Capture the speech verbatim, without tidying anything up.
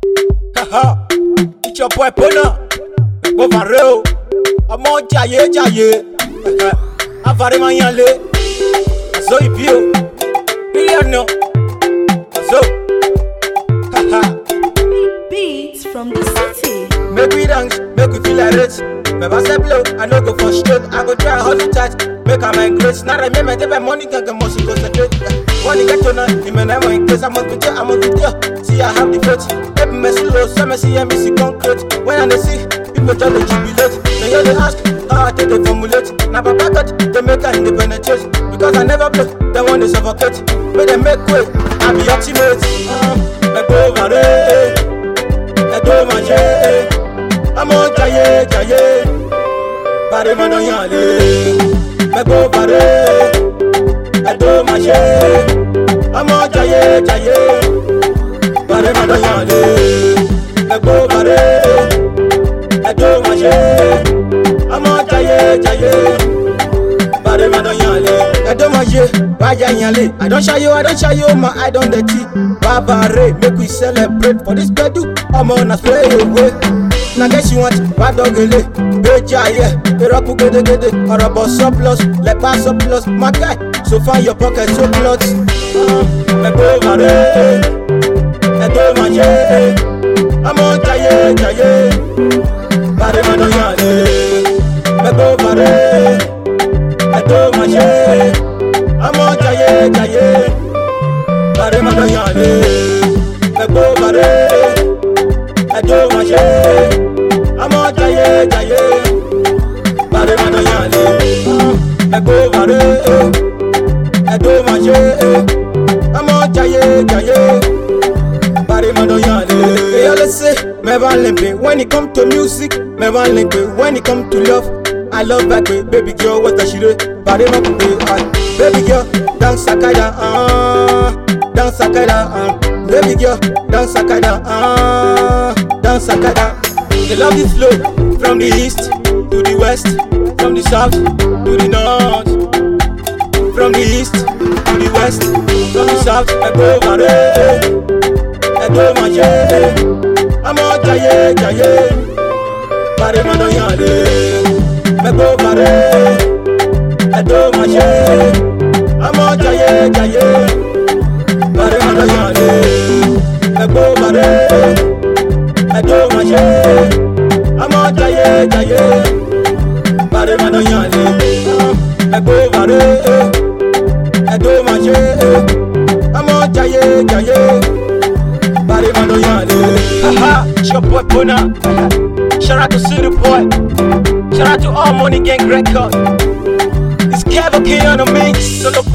Haha, it's your boy Pona. Go vareo, I'm on jaye jaye. Avari manyale, so you feel, no, so. Haha, beats from the city. make we dance, make we feel like it. My boss say blow, I no go for straight. I go try hustle tight, make I migrate. Now I remember take my money, get the most concentrate. When you get to know, you may never increase. I'm on the I'm on the see I have the faith. Every me slow, some see me see concrete. When I see people try to jubilate, they hear they ask how I take the formulate. Now my pocket, they make an independent choice. Because I never play, they want to suffocate. But they make way, I be ultimate. I go over there, I do my shit. I'm on jaye jaye, pare mano yale. Me go pare, I do my shit. I'm on jaye jaye, pare mano yale. Me go pare, I do my shit. I'm on jaye jaye, pare mano yale. I do my shit, why yale? I don't show you, I don't show you my eye on the tea. Barbare, make we celebrate for this bedu. I'm on a spray away. Now guess you want bad dog ele, beja yeah, the rock gede gede, or about surplus, like pass surplus, my guy. So find your pocket so close. Me go vare, me do my yeah, I'm on jaye jaye, pare mano yale. Me go vare, me do my yeah, I'm on jaye jaye, pare mano yale. Me go vare, me do my yeah. I'm on jaye jaye, pare mano yale. Me go vare, I do my shit. I'm on jaye jaye, pare mano yale. They always say me van limpe when it come to music, me van limpe when it come to love. I love that way, baby girl, what a shire. Pare mano yale, baby girl, dance sakada, ah, dance sakada, ah, baby girl, dance sakada, ah, dance sakada. They love this flow from the east to the west, from the south to the north. From the east to the west, from the south. I go over I do my shit. I'm on jaye jaye, pare mano yale. I go over I do my shit. I'm on jaye jaye, pare mano yale. I go over I do my shit. I'm on jaye jaye, pare mano yale. I go over I do my shit. I'm on jaye jaye, pare mano yale. Haha, it's your boy Pona. Shout out to City Boy. Shout out to All Money Gang Record. It's Kevo K on the mix. Solo